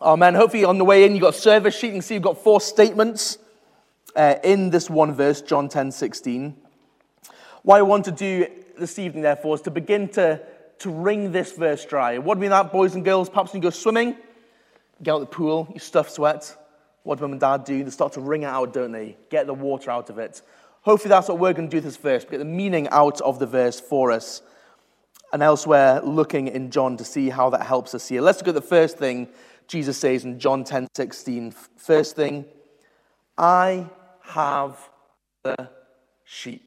Amen. Hopefully on the way in, you've got a service sheet. You can see you've got 4 statements in this one verse, John 10:16. What I want to do this evening, therefore, is to begin to wring this verse dry. What do you mean that, boys and girls? Perhaps when you go swimming, you get out the pool, you stuff sweat. What do mum and dad do? They start to wring it out, don't they? Get the water out of it. Hopefully that's what we're going to do with this verse, get the meaning out of the verse for us. And elsewhere, looking in John to see how that helps us here. Let's look at the first thing Jesus says in John 10:16. First thing, I have the sheep.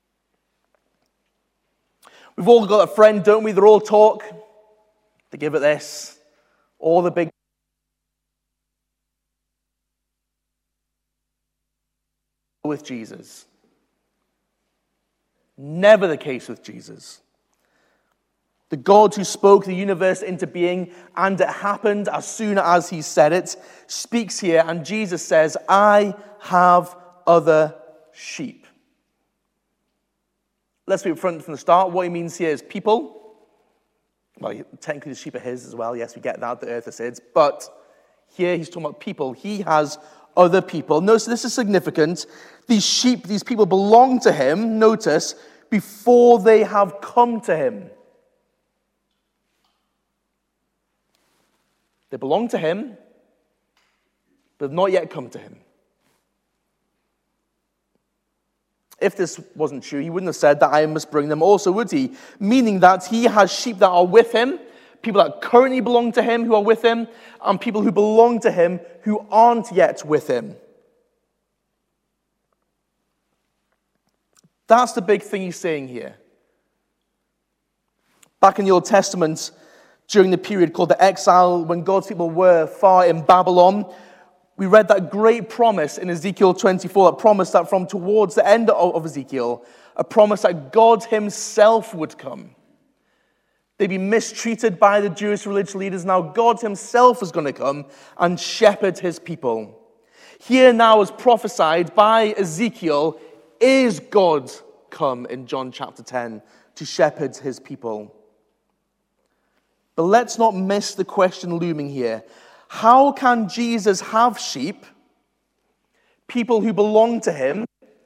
We've all got a friend, don't we? They're all talk. They give it this. All the big with Jesus. Never the case with Jesus. The God who spoke the universe into being, and it happened as soon as he said it, speaks here, and Jesus says, I have other sheep. Let's be upfront from the start. What he means here is people. Well, technically the sheep are his as well. Yes, we get that, the earth is his. But here he's talking about people. He has other people. Notice this is significant. These sheep, these people belong to him, notice, before they have come to him. They belong to him, but have not yet come to him. If this wasn't true, he wouldn't have said that I must bring them also, would he? Meaning that he has sheep that are with him, people that currently belong to him who are with him, and people who belong to him who aren't yet with him. That's the big thing he's saying here. Back in the Old Testament, during the period called the exile, when God's people were far in Babylon, we read that great promise in Ezekiel 24, that promise that from towards the end of Ezekiel, a promise that God himself would come. They'd be mistreated by the Jewish religious leaders. Now God himself is going to come and shepherd his people. Here now, as prophesied by Ezekiel, is God come in John chapter 10 to shepherd his people. But let's not miss the question looming here. How can Jesus have sheep, people who belong to him,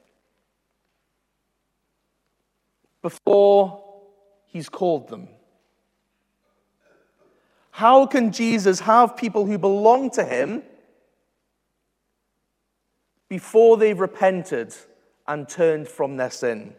before he's called them? How can Jesus have people who belong to him before they've repented and turned from their sin?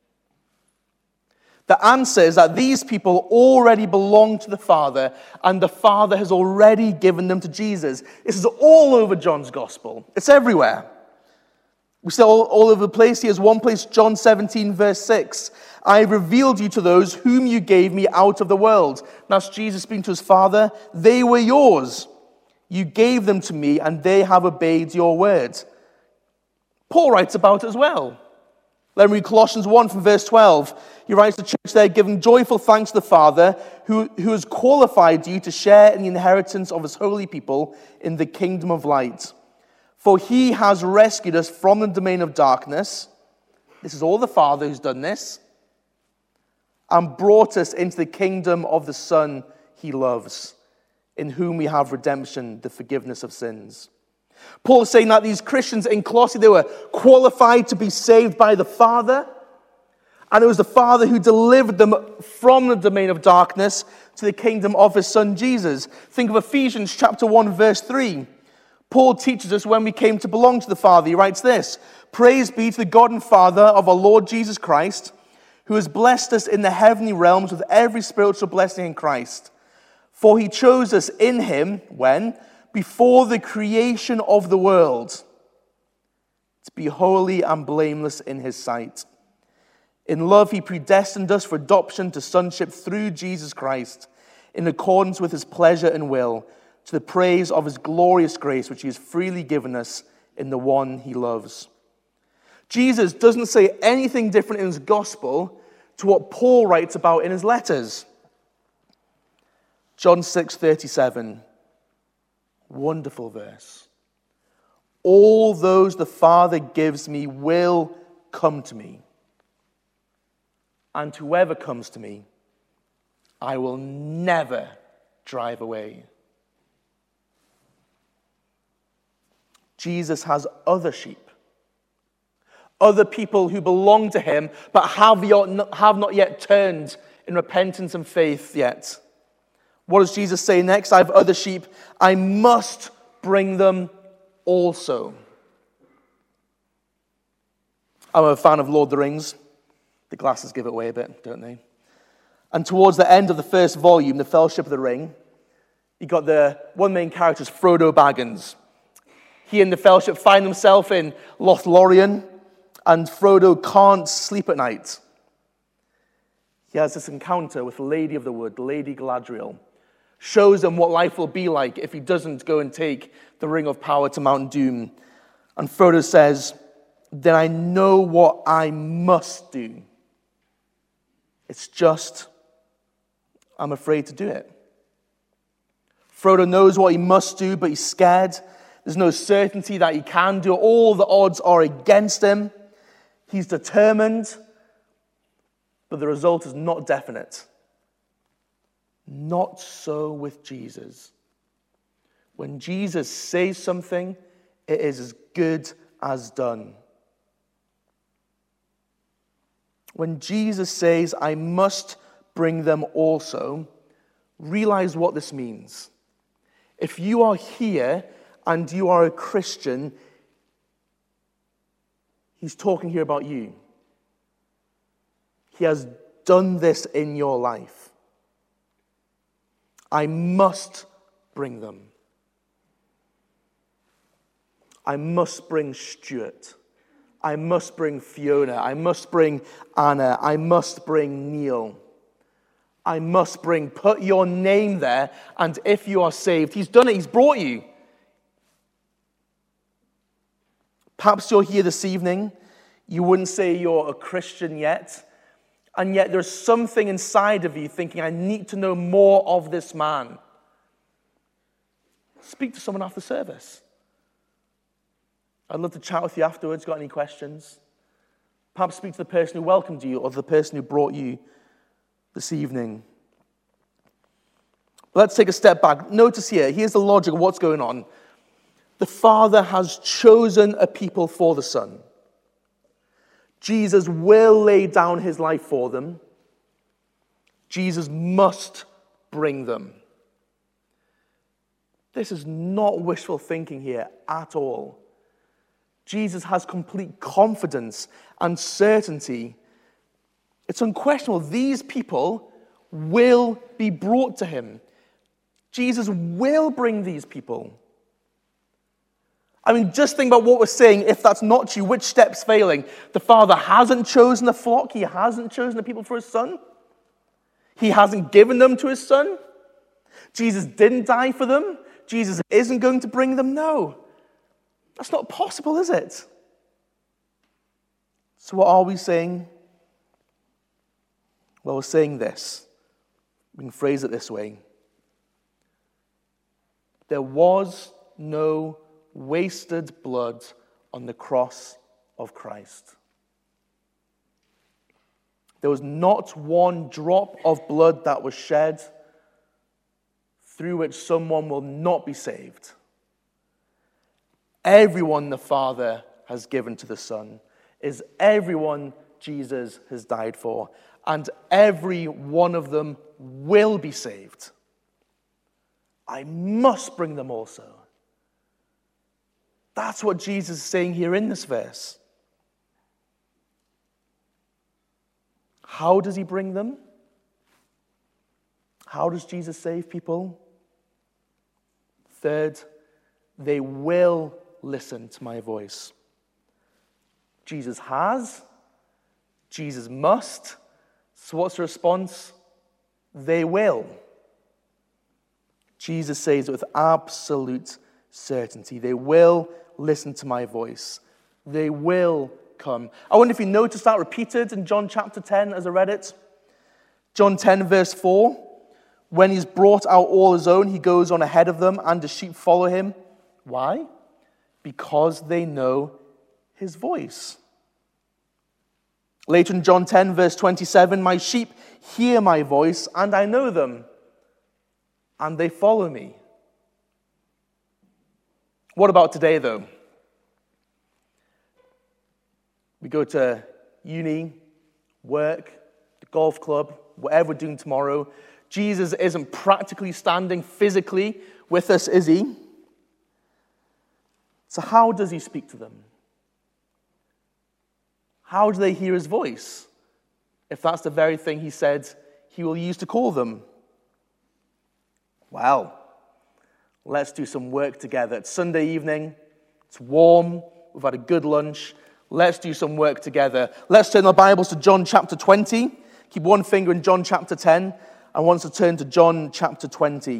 The answer is that these people already belong to the Father, and the Father has already given them to Jesus. This is all over John's Gospel. It's everywhere. We see all over the place. Here's one place, John 17, verse 6. I revealed you to those whom you gave me out of the world. That's Jesus speaking to his Father. They were yours. You gave them to me, and they have obeyed your word. Paul writes about it as well. Let me read Colossians 1 from verse 12. He writes to the church there, giving joyful thanks to the Father who has qualified you to share in the inheritance of his holy people in the kingdom of light. For he has rescued us from the domain of darkness. This is all the Father who's done this. And brought us into the kingdom of the Son he loves, in whom we have redemption, the forgiveness of sins. Paul is saying that these Christians in Colossae, they were qualified to be saved by the Father. And it was the Father who delivered them from the domain of darkness to the kingdom of his Son Jesus. Think of Ephesians chapter 1, verse 3. Paul teaches us when we came to belong to the Father. He writes this, Praise be to the God and Father of our Lord Jesus Christ, who has blessed us in the heavenly realms with every spiritual blessing in Christ. For he chose us in him, when? Before the creation of the world, to be holy and blameless in his sight. In love, he predestined us for adoption to sonship through Jesus Christ, in accordance with his pleasure and will, to the praise of his glorious grace, which he has freely given us in the one he loves. Jesus doesn't say anything different in his gospel to what Paul writes about in his letters. John 6:37. Wonderful verse. All those the Father gives me will come to me. And whoever comes to me, I will never drive away. Jesus has other sheep. Other people who belong to him, but have not yet turned in repentance and faith yet. What does Jesus say next? I have other sheep. I must bring them also. I'm a fan of Lord of the Rings. The glasses give it away a bit, don't they? And towards the end of the first volume, The Fellowship of the Ring, you got the one main character is Frodo Baggins. He and the Fellowship find themselves in Lothlorien, and Frodo can't sleep at night. He has this encounter with the Lady of the Wood, Lady Galadriel. Shows him what life will be like if he doesn't go and take the Ring of Power to Mount Doom. And Frodo says, then I know what I must do. It's just, I'm afraid to do it. Frodo knows what he must do, but he's scared. There's no certainty that he can do it. All the odds are against him. He's determined, but the result is not definite. Not so with Jesus. When Jesus says something, it is as good as done. When Jesus says, I must bring them also, realize what this means. If you are here and you are a Christian, he's talking here about you. He has done this in your life. I must bring them. I must bring Stuart. I must bring Fiona. I must bring Anna. I must bring Neil. I must bring, put your name there, and if you are saved, he's done it, he's brought you. Perhaps you're here this evening, you wouldn't say you're a Christian yet, and yet there's something inside of you thinking, I need to know more of this man. Speak to someone after service. I'd love to chat with you afterwards. Got any questions? Perhaps speak to the person who welcomed you or the person who brought you this evening. Let's take a step back. Notice here, here's the logic of what's going on. The Father has chosen a people for the Son. Jesus will lay down his life for them. Jesus must bring them. This is not wishful thinking here at all. Jesus has complete confidence and certainty. It's unquestionable. These people will be brought to him. Jesus will bring these people. I mean, just think about what we're saying. If that's not you, which step's failing? The Father hasn't chosen the flock. He hasn't chosen the people for his Son. He hasn't given them to his Son. Jesus didn't die for them. Jesus isn't going to bring them. No. That's not possible, is it? So what are we saying? Well, we're saying this. We can phrase it this way. There was no wasted blood on the cross of Christ. There was not one drop of blood that was shed through which someone will not be saved. Everyone the Father has given to the Son is everyone Jesus has died for, and every one of them will be saved. I must bring them also. That's what Jesus is saying here in this verse. How does he bring them? How does Jesus save people? Third, they will listen to my voice. Jesus has. Jesus must. So what's the response? They will. Jesus says it with absolute certainty. They will listen to my voice. They will come. I wonder if you noticed that repeated in John chapter 10 as I read it. John 10 verse 4. When he's brought out all his own, he goes on ahead of them, and the sheep follow him. Why? Because they know his voice. Later in John 10 verse 27, my sheep hear my voice, and I know them, and they follow me. What about today, though? We go to uni, work, the golf club, whatever we're doing tomorrow. Jesus isn't practically standing physically with us, is he? So how does he speak to them? How do they hear his voice, if that's the very thing he said he will use to call them? Well, let's do some work together. It's Sunday evening. It's warm. We've had a good lunch. Let's do some work together. Let's turn our Bibles to John chapter 20. Keep one finger in John chapter 10. I want us to turn to John chapter 20.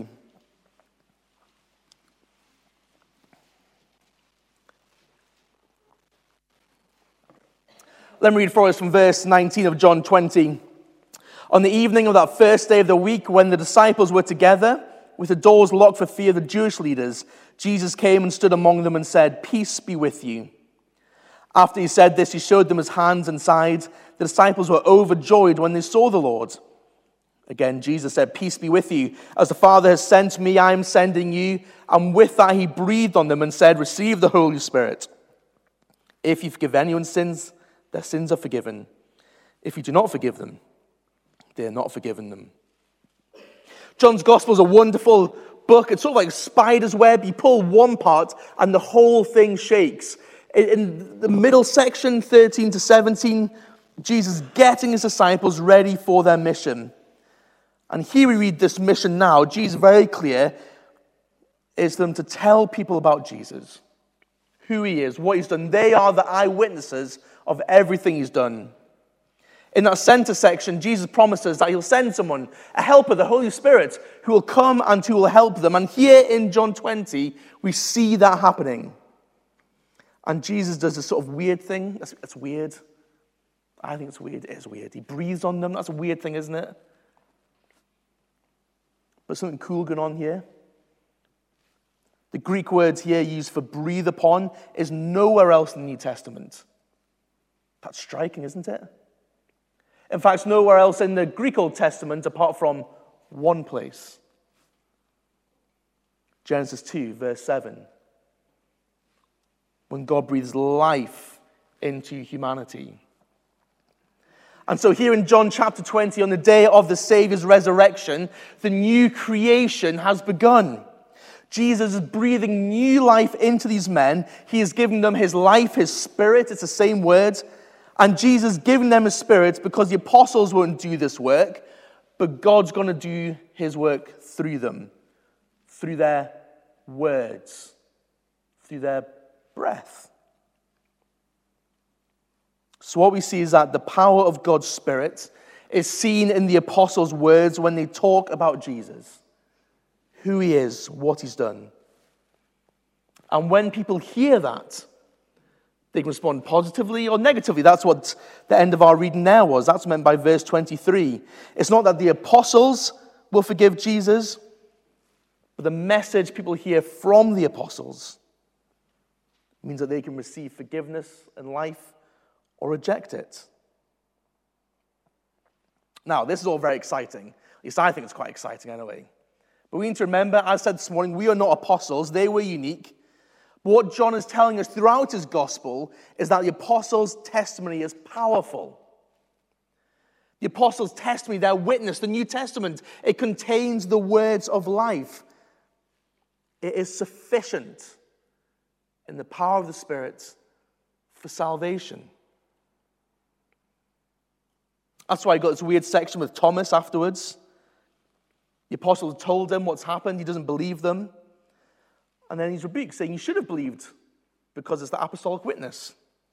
Let me read for us from verse 19 of John 20. On the evening of that first day of the week, when the disciples were together, with the doors locked for fear of the Jewish leaders, Jesus came and stood among them and said, "Peace be with you." After he said this, he showed them his hands and side. The disciples were overjoyed when they saw the Lord. Again, Jesus said, "Peace be with you. As the Father has sent me, I am sending you." And with that, he breathed on them and said, "Receive the Holy Spirit. If you forgive anyone's sins, their sins are forgiven. If you do not forgive them, they are not forgiven them." John's Gospel is a wonderful book. It's sort of like a spider's web. You pull one part and the whole thing shakes. In the middle section, 13 to 17, Jesus getting his disciples ready for their mission. And here we read this mission now. Jesus, very clear, is for them to tell people about Jesus, who he is, what he's done. They are the eyewitnesses of everything he's done. In that center section, Jesus promises that he'll send someone, a helper, the Holy Spirit, who will come and who will help them. And here in John 20, we see that happening. And Jesus does this sort of weird thing. It's weird. I think it's weird. It is weird. He breathes on them. That's a weird thing, isn't it? But something cool going on here. The Greek word here used for breathe upon is nowhere else in the New Testament. That's striking, isn't it? In fact, nowhere else in the Greek Old Testament apart from one place. Genesis 2, verse 7. When God breathes life into humanity. And so here in John chapter 20, on the day of the Savior's resurrection, the new creation has begun. Jesus is breathing new life into these men. He is giving them his life, his spirit. It's the same word. And Jesus is giving them his spirit because the apostles won't do this work, but God's going to do his work through them, through their words, through their breath. So what we see is that the power of God's Spirit is seen in the apostles' words when they talk about Jesus, who he is, what he's done. And when people hear that, they can respond positively or negatively. That's what the end of our reading there was. That's meant by verse 23. It's not that the apostles will forgive Jesus, but the message people hear from the apostles means that they can receive forgiveness and life or reject it. Now, this is all very exciting. At least I think it's quite exciting anyway. But we need to remember, as I said this morning, we are not apostles. They were unique. But what John is telling us throughout his gospel is that the apostles' testimony is powerful. The apostles' testimony, their witness, the New Testament, it contains the words of life. It is sufficient in the power of the Spirit for salvation. That's why I got this weird section with Thomas afterwards. The apostles told him what's happened. He doesn't believe them. And then he's rebuked, saying, "You should have believed because it's the apostolic witness."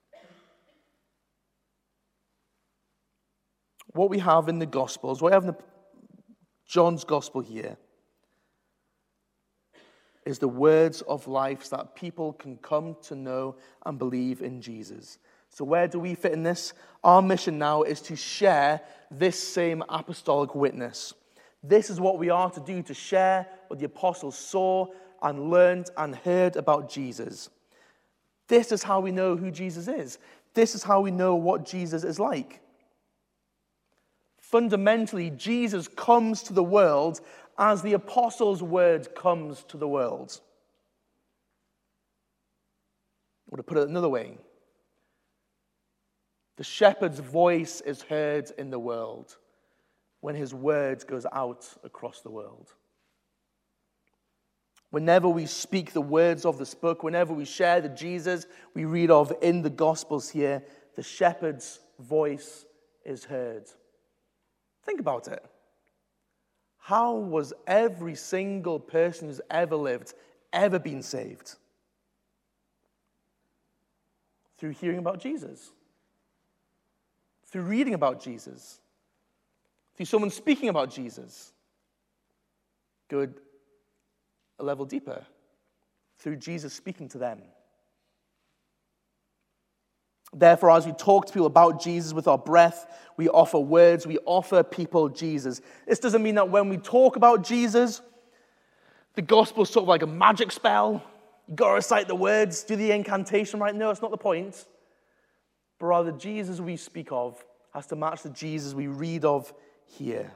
What we have in the Gospels, what we have in John's Gospel here, is the words of life so that people can come to know and believe in Jesus. So where do we fit in this? Our mission now is to share this same apostolic witness. This is what we are to do, to share what the apostles saw and learned and heard about Jesus. This is how we know who Jesus is. This is how we know what Jesus is like. Fundamentally, Jesus comes to the world as the apostles' word comes to the world. Or to put it another way, The shepherd's voice is heard in the world when his word goes out across the world. Whenever we speak the words of this book, whenever we share the Jesus we read of in the Gospels here, the shepherd's voice is heard. Think about it. How was every single person who's ever lived ever been saved? Through hearing about Jesus. Through reading about Jesus. Through someone speaking about Jesus. Go a level deeper. Through Jesus speaking to them. Therefore, as we talk to people about Jesus with our breath, we offer words, we offer people Jesus. This doesn't mean that when we talk about Jesus, the gospel is sort of like a magic spell. You've got to recite the words, do the incantation right. No, that's not the point. But rather, the Jesus we speak of has to match the Jesus we read of here.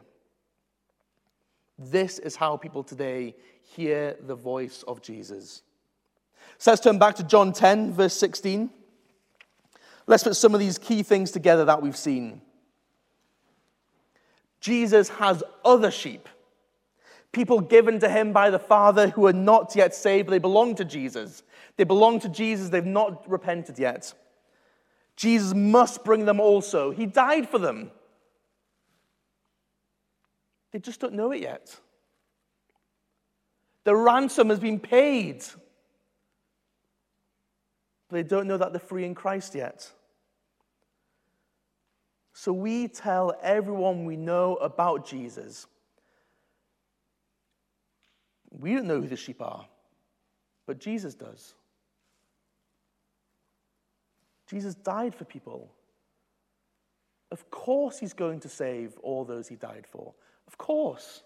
This is how people today hear the voice of Jesus. So let's turn back to John 10, verse 16. Let's put some of these key things together that we've seen. Jesus has other sheep. People given to him by the Father who are not yet saved, but they belong to Jesus. They belong to Jesus, they've not repented yet. Jesus must bring them also. He died for them. They just don't know it yet. The ransom has been paid. But they don't know that they're free in Christ yet. So we tell everyone we know about Jesus. We don't know who the sheep are, but Jesus does. Jesus died for people. Of course he's going to save all those he died for. Of course.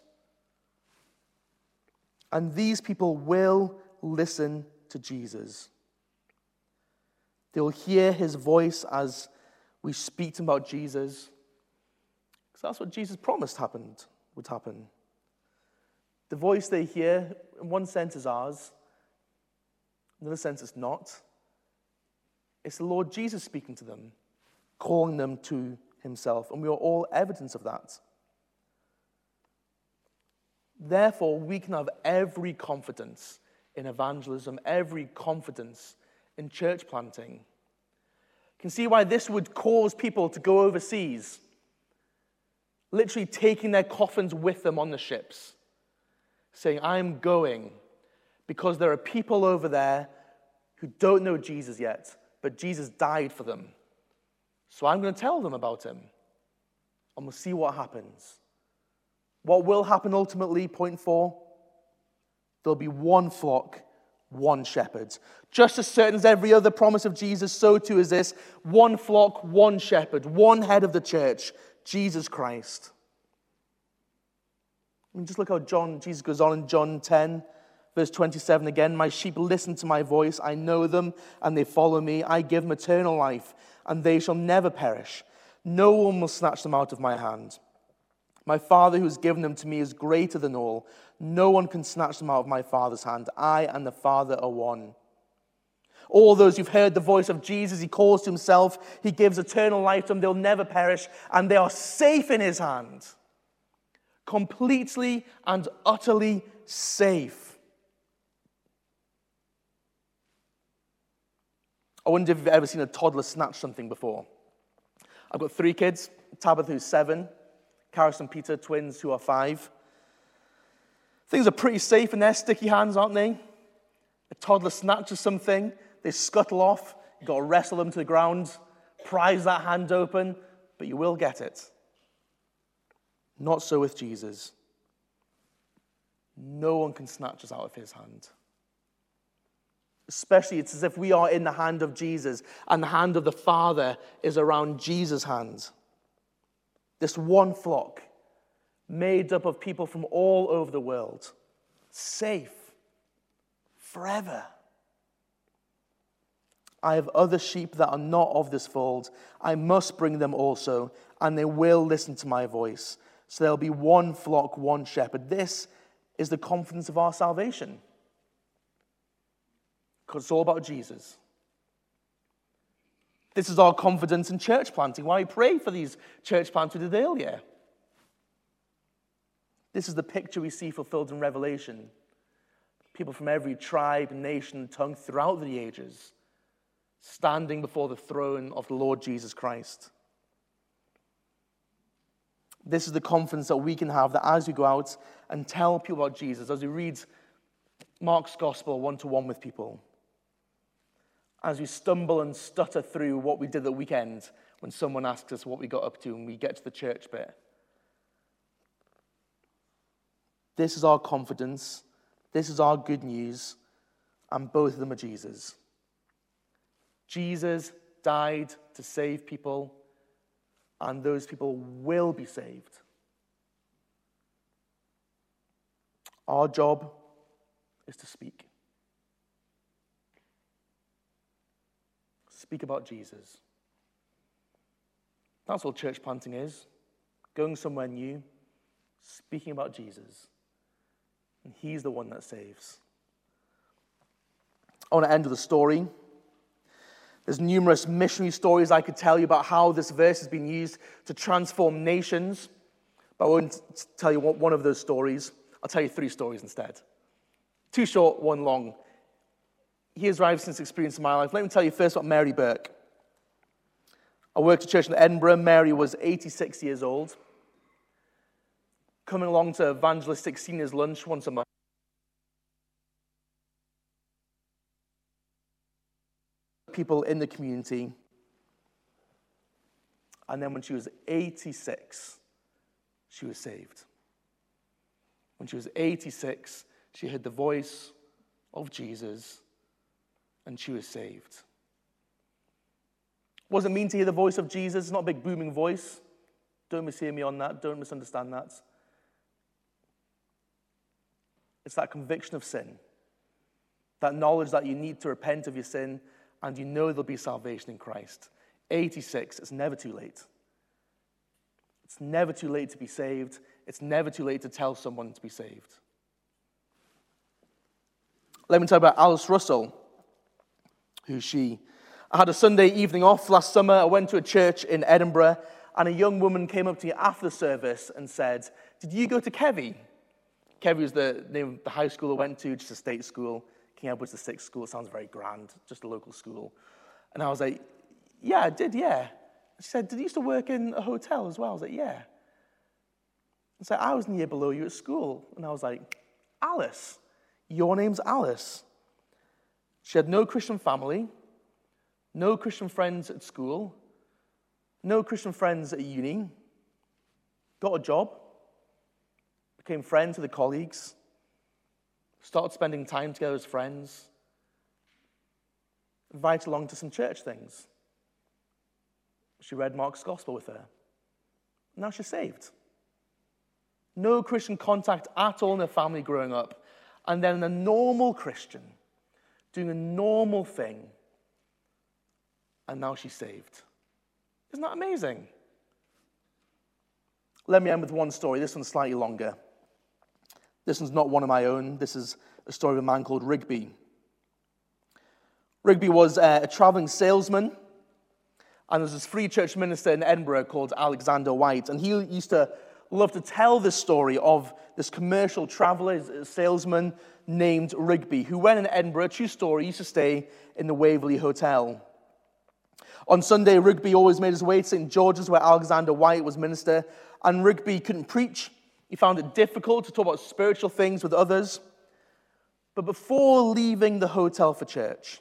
And these people will listen to Jesus. They'll hear his voice as we speak to them about Jesus. Because that's what Jesus promised would happen. The voice they hear, in one sense, is ours. In another sense, it's not. It's the Lord Jesus speaking to them, calling them to himself. And we are all evidence of that. Therefore, we can have every confidence in evangelism, every confidence in church planting. You can see why this would cause people to go overseas, literally taking their coffins with them on the ships, saying, I'm going because there are people over there who don't know Jesus yet, but Jesus died for them. So I'm going to tell them about him, and we'll see what happens. What will happen ultimately, point 4? There'll be one flock, one shepherd. Just as certain as every other promise of Jesus, so too is this. One flock, one shepherd, one head of the church, Jesus Christ. I mean, just look how Jesus goes on in John 10, verse 27 again. My sheep listen to my voice. I know them, and they follow me. I give them eternal life, and they shall never perish. No one will snatch them out of my hand. My Father who has given them to me is greater than all. No one can snatch them out of my Father's hand. I and the Father are one. All those who've heard the voice of Jesus, he calls to himself. He gives eternal life to them. They'll never perish, and they are safe in his hand. Completely and utterly safe. I wonder if you've ever seen a toddler snatch something before. I've got 3 kids. Tabitha, who's 7. Karis and Peter, twins, who are 5. Things are pretty safe in their sticky hands, aren't they? A toddler snatches something, they scuttle off. You've got to wrestle them to the ground, prise that hand open, but you will get it. Not so with Jesus. No one can snatch us out of his hand. Especially, it's as if we are in the hand of Jesus, and the hand of the Father is around Jesus' hand. This one flock, made up of people from all over the world, safe, forever. I have other sheep that are not of this fold. I must bring them also, and they will listen to my voice. So there'll be one flock, one shepherd. This is the confidence of our salvation. Because it's all about Jesus. This is our confidence in church planting. Why we pray for these church plants we did earlier. This is the picture we see fulfilled in Revelation. People from every tribe, nation, and tongue throughout the ages standing before the throne of the Lord Jesus Christ. This is the confidence that we can have, that as we go out and tell people about Jesus, as we read Mark's gospel one-to-one with people, as we stumble and stutter through what we did that weekend when someone asks us what we got up to and we get to the church bit. This is our confidence. This is our good news. And both of them are Jesus. Jesus died to save people, and those people will be saved. Our job is to speak. Speak about Jesus. That's what church planting is. Going somewhere new, speaking about Jesus. And he's the one that saves. I want to end with a story. There's numerous missionary stories I could tell you about how this verse has been used to transform nations. But I won't tell you one of those stories. I'll tell you 3 stories instead. 2 short, 1 long. Here's where I've since experienced in my life. Let me tell you first about Mary Burke. I worked at church in Edinburgh. Mary was 86 years old. Coming along to evangelistic seniors lunch once a month. People in the community. And then when she was 86, she was saved. When she was 86, she heard the voice of Jesus, and she was saved. What does it mean to hear the voice of Jesus? It's not a big booming voice. Don't mishear me on that. Don't misunderstand that. It's that conviction of sin. That knowledge that you need to repent of your sin, and you know there'll be salvation in Christ. 86, it's never too late. It's never too late to be saved. It's never too late to tell someone to be saved. Let me tell you about Alice Russell. Who's she? I had a Sunday evening off last summer. I went to a church in Edinburgh, and a young woman came up to me after the service and said, "Did you go to Kevy?" Kevy was the name of the high school I went to, just a state school. King Edward's the 6th school. It sounds very grand, just a local school. And I was like, "Yeah, I did, yeah." She said, "Did you used to work in a hotel as well?" I was like, "Yeah." And so I was in the year below you at school. And I was like, "Alice, your name's Alice." She had no Christian family, no Christian friends at school, no Christian friends at uni, got a job, became friends with the colleagues, started spending time together as friends, invited along to some church things. She read Mark's gospel with her. Now she's saved. No Christian contact at all in her family growing up. And then a normal Christian doing a normal thing. And now she's saved. Isn't that amazing? Let me end with one story. This one's slightly longer. This one's not one of my own. This is a story of a man called Rigby. Rigby was a traveling salesman. And there was this free church minister in Edinburgh called Alexander White. And he used to love to tell this story of this commercial traveler, salesman named Rigby, who when in Edinburgh, true story, used to stay in the Waverley Hotel. On Sunday, Rigby always made his way to St. George's, where Alexander White was minister. And Rigby couldn't preach. He found it difficult to talk about spiritual things with others. But before leaving the hotel for church,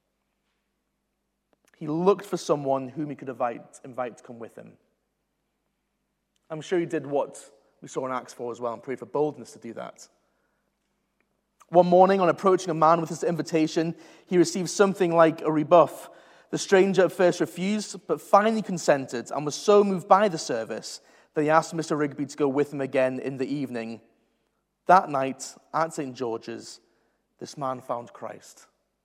he looked for someone whom he could invite to come with him. I'm sure he did what we saw in Acts 4 as well and prayed for boldness to do that. One morning, on approaching a man with his invitation, he received something like a rebuff. The stranger at first refused, but finally consented and was so moved by the service that he asked Mr. Rigby to go with him again in the evening. That night, at St. George's, this man found Christ.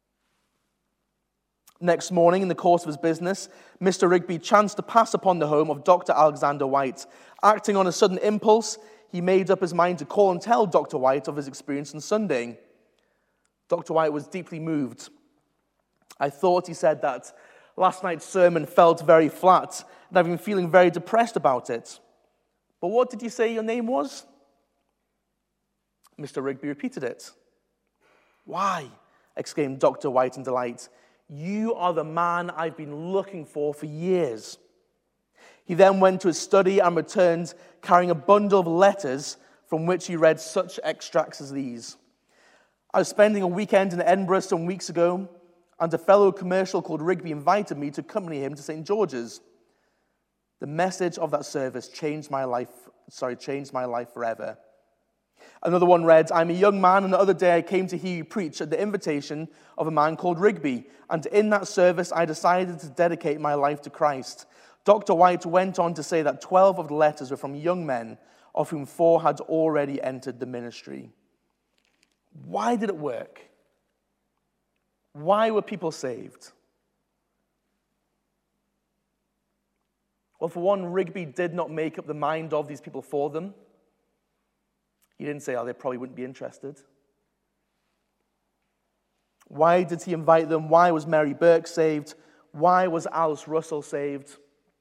Next morning, in the course of his business, Mr. Rigby chanced to pass upon the home of Dr. Alexander White. Acting on a sudden impulse, he made up his mind to call and tell Dr. White of his experience on Sunday. Dr. White was deeply moved. "I thought," he said, "that Last night's sermon felt very flat, and I've been feeling very depressed about it. But what did you say your name was? Mr. Rigby repeated it. Why? Exclaimed Dr. White in delight. You are the man I've been looking for years. He then went to his study and returned carrying a bundle of letters from which he read such extracts as these. I was spending a weekend in Edinburgh some weeks ago, and a fellow commercial called Rigby invited me to accompany him to St. George's. The message of that service changed my life forever. Another one read, I'm a young man, and the other day I came to hear you preach at the invitation of a man called Rigby, and in that service I decided to dedicate my life to Christ. Dr. White went on to say that 12 of the letters were from young men, of whom 4 had already entered the ministry. Why did it work? Why were people saved? Well, for one, Rigby did not make up the mind of these people for them. He didn't say, they probably wouldn't be interested. Why did he invite them? Why was Mary Burke saved? Why was Alice Russell saved?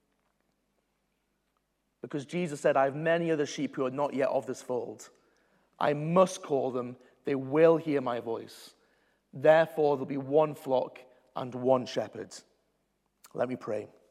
Because Jesus said, I have many other sheep who are not yet of this fold. I must call them. They will hear my voice. Therefore, there'll be one flock and one shepherd. Let me pray.